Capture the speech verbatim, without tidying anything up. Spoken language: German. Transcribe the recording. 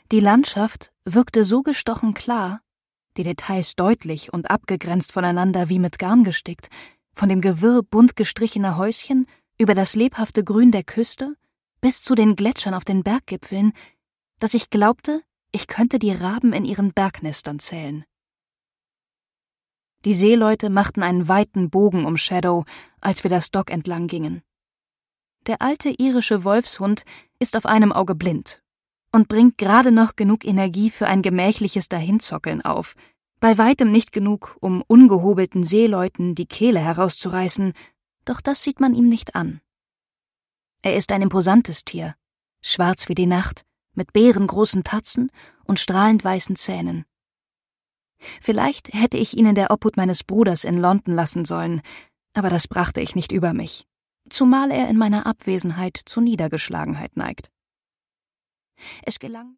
Die Landschaft wirkte so gestochen klar, die Details deutlich und abgegrenzt voneinander wie mit Garn gestickt, von dem Gewirr bunt gestrichener Häuschen über das lebhafte Grün der Küste bis zu den Gletschern auf den Berggipfeln, dass ich glaubte, ich könnte die Raben in ihren Bergnestern zählen. Die Seeleute machten einen weiten Bogen um Shadow, als wir das Dock entlang gingen. Der alte irische Wolfshund ist auf einem Auge blind und bringt gerade noch genug Energie für ein gemächliches Dahinzockeln auf, bei weitem nicht genug, um ungehobelten Seeleuten die Kehle herauszureißen, doch das sieht man ihm nicht an. Er ist ein imposantes Tier, schwarz wie die Nacht, mit bärengroßen Tatzen und strahlend weißen Zähnen. Vielleicht hätte ich ihn in der Obhut meines Bruders in London lassen sollen, aber das brachte ich nicht über mich, zumal er in meiner Abwesenheit zu Niedergeschlagenheit neigt. Es gelang